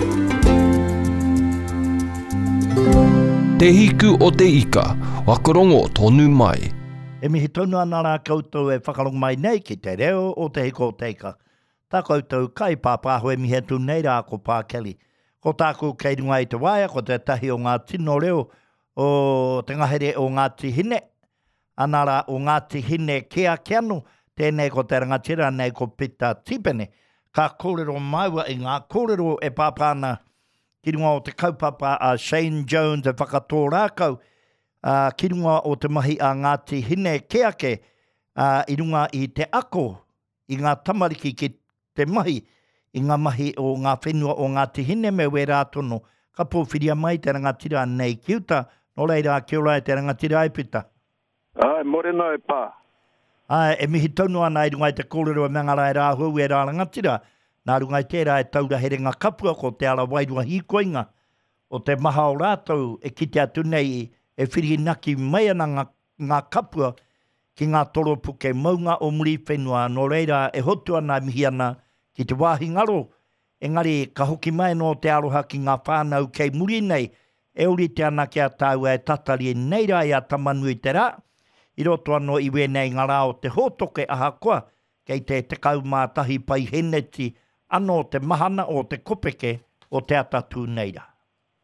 Te hiku o te ika, wakarongo tonu mai. E mihi tonu ana rā koutou e whakarong mai nei ki te reo o te hiko o te ika. Tā koutou kai pāpāho e mihi atu nei rā ko Pākeli. Ko tāku kei runga i te waia, ko te tahi o ngā tino reo o te ngahere o Ngāti Hine. Ana rā o Ngāti Hine kia kiano, tēnei ko te rangatira nei ko Pita Tipene. Ka kōrero maua i ngā kōrero e pāpāna ki runga o te kaupapa a Shane Jones e whakatō rākau. Ki runga o te mahi a Ngāti Hine Keake, i runga i te ako, i ngā tamariki ki te mahi, i ngā mahi o ngā whenua o Ngāti Hine me we rātono, ka pōwhiria mai te rangatira nei kiuta, no reira kia ora e te rangatira e Pita. Ai, morena e pā. Ai, e mihi taunu ana i runga i te kōrero e mangara e rāhau e rā rangatira, nā runga i tērā e taura here ngā kapua ko te ala wairua hikoinga, o te maha o rātou e kite atu nei e whirinaki mai ana ngā kapua ki ngā toro puke maunga o muri whenua no reira e hotu ana mihi ana ki te wāhi ngaro. Engari ka hoki mai no te aroha ki ngā whānau kei muri nei e uri te ana ki a tāua e tatari nei rā i a tamanu i te rā. I roto anō i wenei ngā rā o te hōtoke aha koa kei te kaumātahi pai heneti anō te mahana o te kopeke o te atatu nei rā.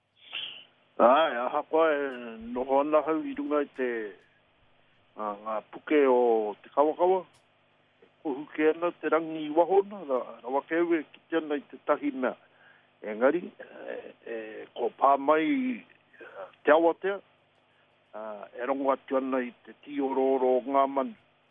Ai, aha koa e noho ana hau i runga i te ngā puke o te kawakawa. Ko huke ana te rangi i wahona, rawa kewe ki te ana i te tahi mea. Engari, ko pā mai te awatea, e rongo atu ana i te tiororo o ngā manu.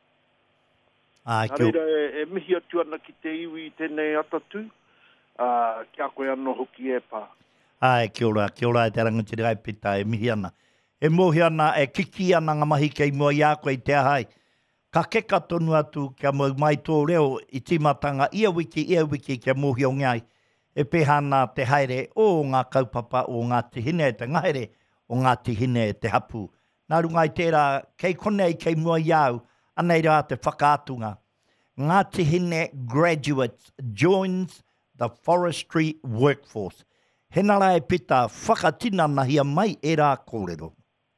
Nārira e mihi atu ana ki te iwi i tēnei atatu, kia koe anō hoki e pā. Ai, kia ora e te rangatira e Pita, e mihi ana. E mohi ana, e kiki ana ngā mahi kei mua i a koe i te ahai. Ka keka tonu atu kia mau mai tō reo i timatanga ia wiki kia mohi o ngai. E pehana te haere o ngā kaupapa o Ngāti Hine, te ngahere o Ngāti Hine te hapu. Nā runga i tērā, kei konei kei mua i au, anei rā te whakaatunga. Ngāti Hine graduates joins the forestry workforce. Henara e Pita, whakatina nahia mai e rā kōrero.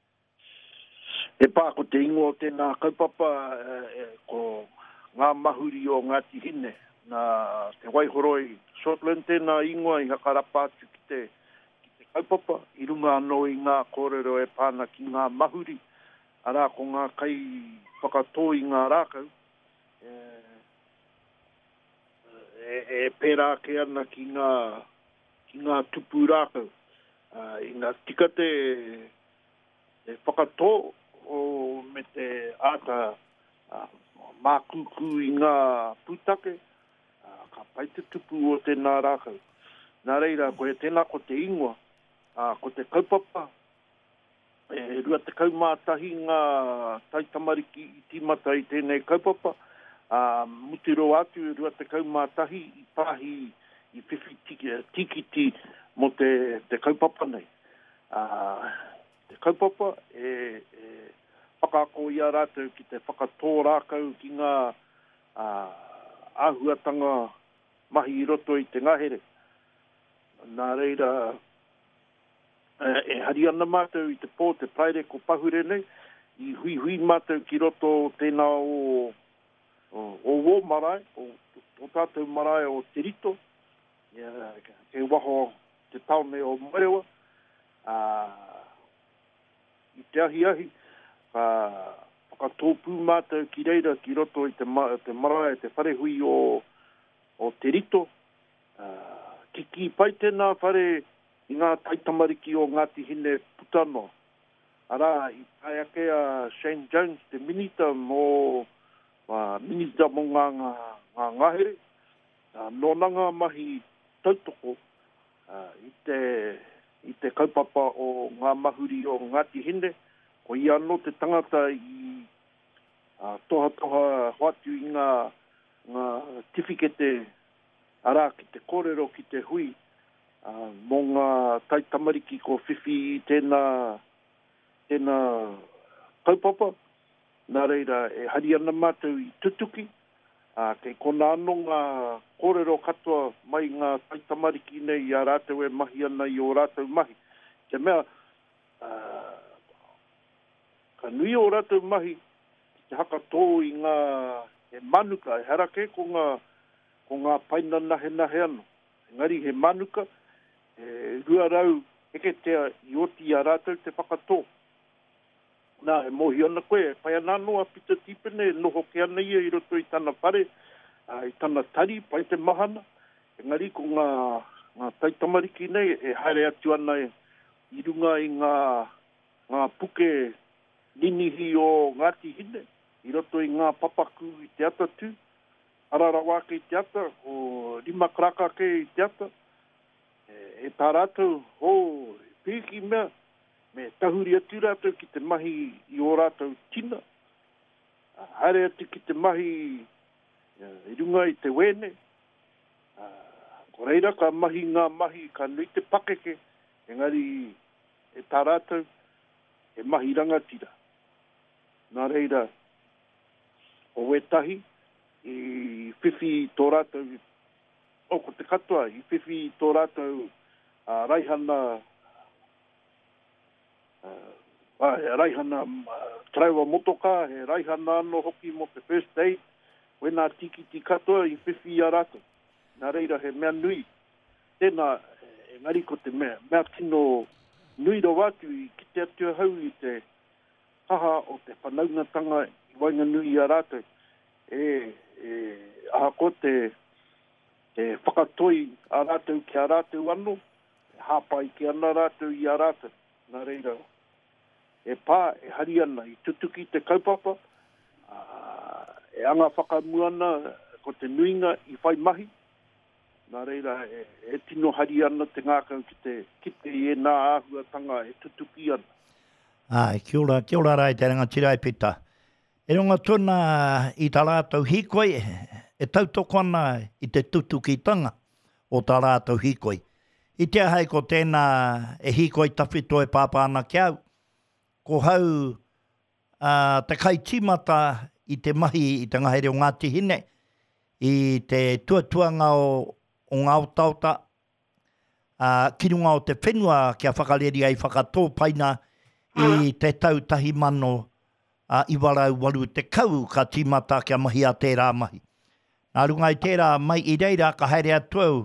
E pā ko te ingo o tēnā kaupapa ko ngā mahuri o Ngāti Hine. Nā te waihoroi Shortland tēnā ingoa i hakarapa atu ki te kaupapa. I runga anō i ngā kōrero e pāna ki ngā mahuri. Arā ko ngā kai whakatō i ngā rākau. E pērā ke ana ki ngā tupu rākau. I ngā tika te whakatō o me te āta mākuku i ngā pūtake, ka pai te tupu o tēnā rākau. Nā reira, ko e tēnā ko te ingoa, ko te kaupapa, rua te kaumātahi ngā taitamariki i tīmata i tēnei kaupapa, mutiro atu rua te kaumātahi i pāhi i whiwhi tikiti mo te kaupapa nei. Te kaupapa whakaako ia rātou ki te whakatō rākau ki ngā āhuatanga mahi i roto i te ngahere. Nā reira, e hari ana mātou i te pō, te praere ko pahure nei, i hui mātou ki roto tēnā o wō marae, o tātou marae o te rito, ke waho te taone o Marewa, i te ahi, ka whakatōpū mātou ki reira ki roto i te marae, te wharehui o te rito, ki pai tēnā whare i ngā taitamariki o Ngāti Hine putano. Arā, i pai ake a Shane Jones, te minita mo ngā ngahere, nōnanga mahi tautoko i te kaupapa o ngā mahuri o Ngāti Hine, ko i anō te tangata i toha hoatu i ngā tifikete arā ki te kōrero ki te hui, mō ngā taitamariki ko whiwhi i tēnā kaupapa. Nā reira, e hari ana mātou i tutuki, Kei kona anō ngā kōrero katoa mai ngā taitamariki nei i a rātou e mahi ana i o rātou mahi. Ke mea, ka nui o rātou mahi, te haka tō i ngā he manuka, e harake ko ngā paina nahe ano. Engari he manuka, e rua rau eke tea i oti a rātou te whakatō. Nā, e mohi ana koe, pai ana noa pita tipene, noho ke ana ia i roto i tana whare, i tana tari, pai te mahana. Engari ko ngā taitamariki nei, e haere atu ana i runga i ngā puke ninihi o Ngāti Hine, i roto i ngā papaku i te ata tū, Ararawake i te ata, o Rima Krakake i te ata, e tā rātou, pīki mea, me tahuri atu rātou ki te mahi i o rātou tina, haere atu ki te mahi i runga i te wene, ko reira ka mahi ngā mahi ka nui te pakeke, engari e tā rātou e mahi rangatira. Nā reira, o wetahi, i whiwhi tō rātou, ko te katoa, i whiwhi tō rātou raihana traua motoka, he raihana anō hoki mo te first aid, wena tiki ti katoa i whiwhi a rātou. Nā reira he mea nui. Tēnā, engari ko te mea tino nui ro wātu i ki te atua hau i te haha o te whanaungatanga i wainga nui a rātou. Aha ko te whakatoi a rātou ki a rātou anō, hāpai ki ana rātou i a rātou. Nā reira, e pā, e hari ana i tutuki te kaupapa, e anga whakamuana ko te nuinga i whai mahi. Nā reira, e tino hari ana te ngākau ki te i e nā āhuatanga e tutuki ana. Kia ora rai te rangatirai pita. E runga tūna i tā rātou hikoi, e tautoko ana i te tutukitanga o tā rātou hikoi. I te ahai ko tēnā e hikoi tawhito e pāpāna ki au, ko hau te kaitimata i te mahi i te ngahere o Ngāti Hine, i te tuatuanga o ngā otauta, kirunga o te whenua kia whakareri ai whakatō paina i te tautahi mano i warau waru te kau ka timata kia mahi a tērā mahi. Nā runga i tērā mai i reira ka haere atuau,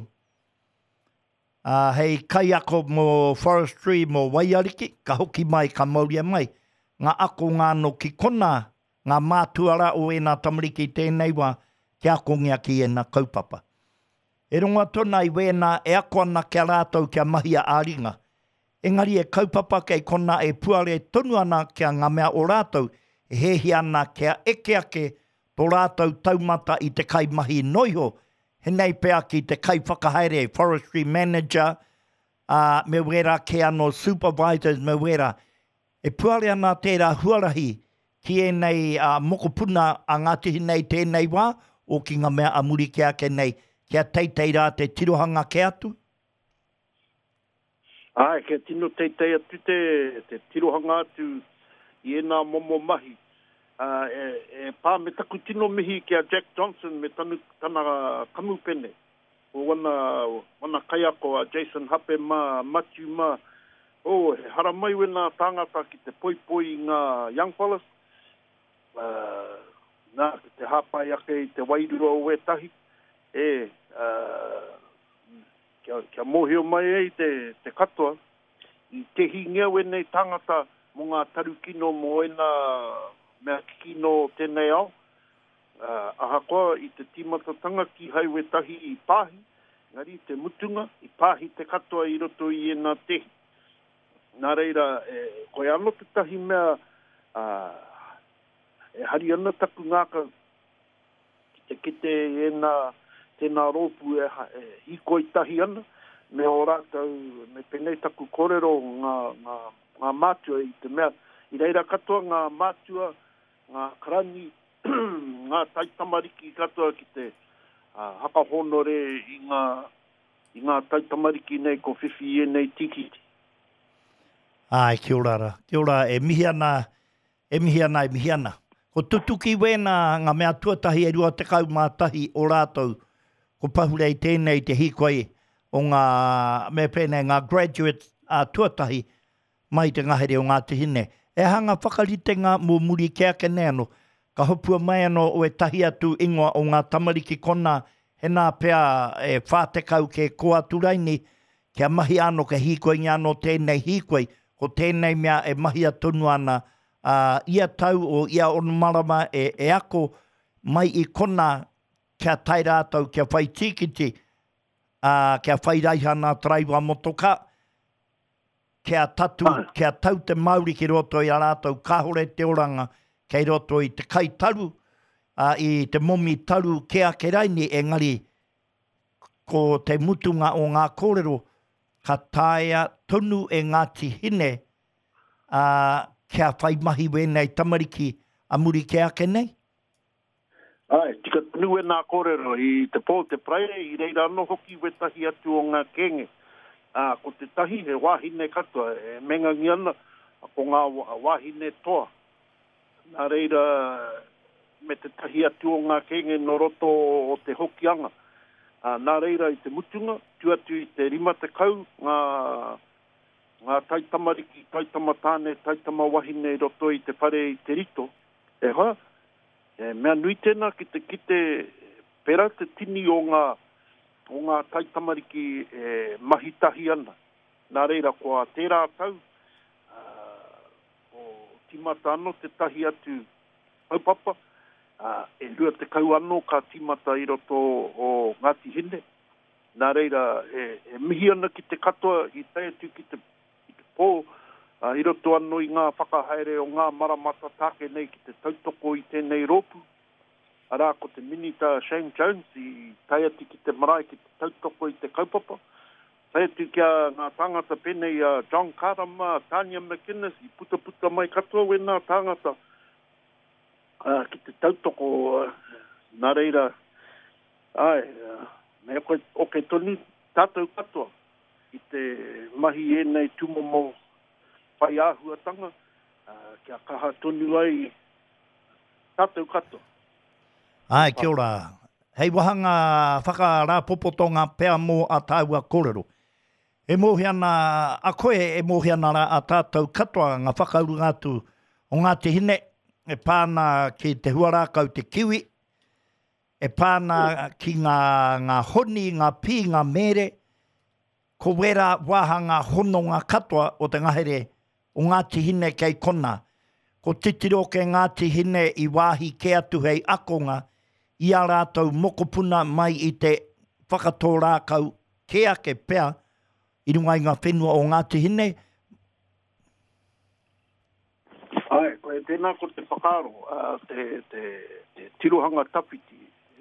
hei kai ako mō forestry mō waiariki, ka hoki mai, ka mauria mai, ngā ako ngāno ki kona, ngā mātuara o ena tamariki tēnei wā, ki ako ngia ki ena kaupapa. E runga tōna i wēnā e ako ana kia rātou kia mahi a āringa. Engari e kaupapa kei kona e puare tonu ana kia ngā mea o rātou, e hehi ana kia eke ake tō rātou taumata i te kai mahi noiho, he nei pea ki te kai whakahaere, forestry manager, me wera ke ano supervisors me wera. E puare ana tērā huarahi ki e nei mokopuna a Ngāti Hine tēnei wā, o ki ngā mea amuri kia ke nei, kia teitei rā te tirohanga ke atu? Kia tino teitei atu te tirohanga atu i ena momo mahi. Pā me taku tino mihi kia Jack Johnson me tana kamupene. O wana kaiako a Jason Hape Matthew he haramai wena tāngata ki te poipoi ngā young fellas. Nā, ki te hāpai ake i te wairua o wetahi. Kia mohio mai ei te katoa. I te hingia wenei tāngata mo ngā tarukino mo ena mea kikino tēnei au. Ahakoa i te timatatanga ki haiwe tahi i pāhi, ngari te mutunga, i pāhi te katoa i roto i ena tehi. Nā reira, koe anō te tahi mea, e hari ana taku ngāka ki te kite ena tēnā rōpu hikoi tahi ana, me o rātou, me penei taku kōrero ngā mātua i te mea. I reira katoa ngā mātua, ngā karani, ngā taitamariki katoa ki te hakahonore i ngā taitamariki nei ko whiwhi e nei tikiti. Kia ora. Kia ora, e mihi ana. Ko tutuki wena ngā mea tuatahi e rua te kau mātahi o rātou. Ko pahurei tēnei te hikoi o ngā me pēnei ngā graduate tuatahi mai te ngahere o Ngāti Hine. E hanga whakaritenga mō muri kia ke neano. Ka hopua mai anō o e tahi atu ingoa o ngā tamariki kona he nā pea e whātekau ke koa turaini kia mahi anō ke hikoi ngā anō tēnei hikoi ko tēnei mea e mahi atonu ana ia tau o ia onomarama e ako mai i kona kia tai rātou kia whai tikiti kia whai raihana traiwa motoka kia tau te Māori ki roto i a rātou kahore te oranga kei roto i te kai taru, i te momi taru kia ke raini engari ko te mutunga o ngā kōrero ka taia tonu e Ngāti Hine kia whai mahi wēnei tamariki a muri kia ke nei? Ai, tika tonu e ngā kōrero i te pō te prae i reira anō hoki we tahi atu o ngā kenge. Ko te tahi he wāhine katoa, e mengangi ana ko ngā wāhine toa. Nā reira, me te tahi atu o ngā kenge no roto o te hokianga. Nā reira i te mutunga, tuatu i te rima te kau, ngā taitamariki, taitamatāne, taitamawaine roto i te whare i te rito. E hoa, mea nui tēnā ki te pera te tini o ngā taitamariki mahitahi ana. Nā reira, kua tērā tau, timata anō te tahi atu haupapa, e rua te kau anō ka timata i roto o Ngāti Hine. Nā reira, e mihi ana ki te katoa i tai atu ki te pō, i roto anō i ngā whakahaere o ngā maramata tāke nei ki te tautoko i tēnei rōpu. Arā ko te minita Shane Jones i tai atu ki te marae ki te tautoko i te kaupapa. Tai atu kia ngā tāngata penei John Karama, Tanya McInnes, i puta mai katoa we nā tāngata ki te tautoko nā reira. Ai, me o ke tonu tātou katoa i te mahi e nei tumomo whai āhuatanga, kia kaha tonu ai tātou katoa. Ai, kia ora. Hei wahanga whakarāpopotonga pēr mō a tāua kōrero. E mōhi ana, a koe e mōhi ana a tātou katoa ngā whakaurunga atu o Ngāti Hine, e pāna ki te huarākau te kiwi, e pāna ki ngā honi, ngā pī, ngā mere, ko wera wāhanga hono ngā katoa o te ngahere o Ngāti Hine kei kona. Ko titiro ke Ngāti Hine i wāhi ke atu hei akonga, i a rātou mokopuna mai i te whakatō rākau ke ake pea, i runga i ngā whenua o Ngāti Hine. Ai, koe tēnā ko te whakaro, te tirohanga tapiti.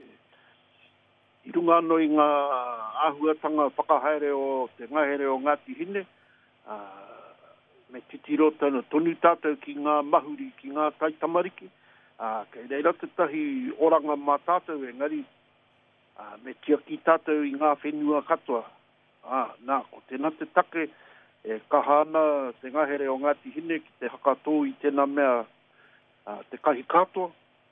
I runga anō i ngā āhuatanga whakahaere o te ngahere o Ngāti Hine, me titiro tana tonu tātou ki ngā mahuri, ki ngā taitamariki, kei reira te tahi oranga mā tātou e ngari, me tia ki tātou i ngā whenua katoa. Nā, ko tēnā te take, e kahana te ngahere o Ngāti Hine ki te hakatō i tēnā mea te kahi katoa.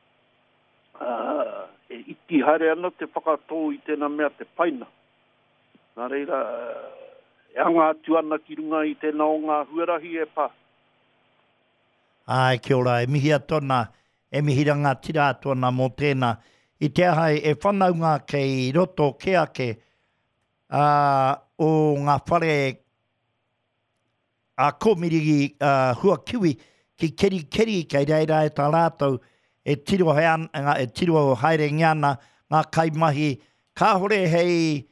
E iti haere ana te whakatō i tēnā mea te paina. Nā reira, e anga atu ana ki runga i tēnā o ngā huarahi e pā. Ai, kia ora, e mihi atona, e mihi ranga tira atona mō tēnā. I te ahai, e whanaunga kei roto ke ake, o ngā whare a kōmirigi hua kiwi ki keri kei reira e tā rātou e tiro haere ngiana ngā kaimahi kāhore hei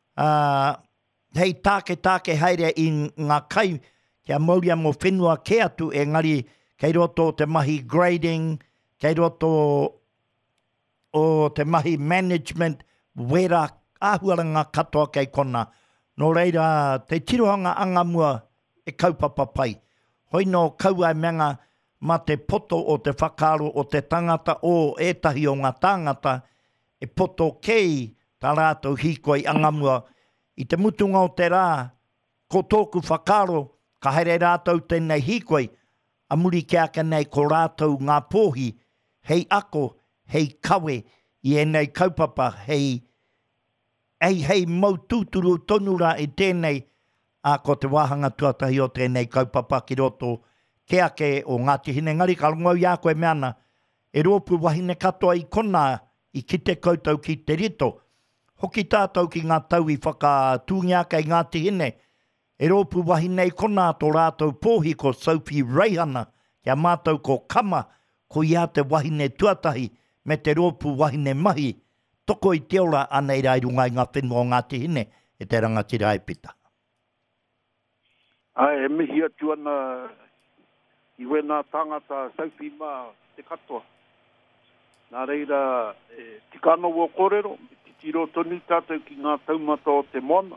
tāke haere i ngā kai kia mauria mō whenua ke atu e ngari kei roto te mahi grading, kei roto o te mahi management wera āhuaranga katoa kei kona. Nō reira, te tirohanga angamua e kaupapa pai. Hoi no kaua menga ma te poto o te whakaro o te tangata o etahi o ngā tangata e poto kei tā rātou hikoi angamua. I te mutunga o te rā, ko tōku whakaro, ka haere rātou tēnei hikoi, a muri kia ka nei ko rātou ngā pōhi hei ako, hei kawe, i enei kaupapa, hei mau tūturu tonura i tēnei, a ko te wāhanga tuatahi o tēnei kaupapa ki roto, ke ake o Ngāti Hine Ngari, ka longau i a koe meana, e rōpu wahine katoa i kona, i ki te koutou ki te rito, hoki tātou ki ngā tau i whakatūngia kei Ngāti Hine, e rōpu wahine i kona tō rātou pōhi ko Sophie Reihana, kia mātou ko Kama, ko ia te wahine tuatahi, me te rōpu wahine mahi, toko i te ora anei rai runga i ngā whenua o Ngāti Hine, e te rangatira e pita. Ai, e mihi atu ana i wena tangata Sophie ma te katoa. Nā reira, tikano o kōrero, titiro tonu tātou ki ngā taumata o te moana.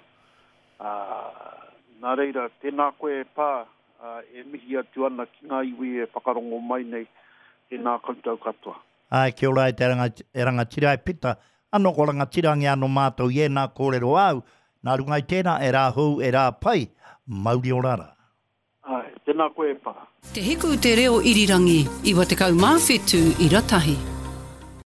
Nā reira, tēnā koe pā, e mihi atu ana ki ngā iwi e whakarongo mai nei, tēnā koutou katoa. Ai, kia ora e te rangatira e pita, ano ko rangatirangi ano mātou i nā kōrero au, nā rungai tēnā e rā hou, e rā pai, mauri o rara. Ai, tēnā koe pā. Te hiku te reo irirangi, iwa te kau mawhetu i ratahi.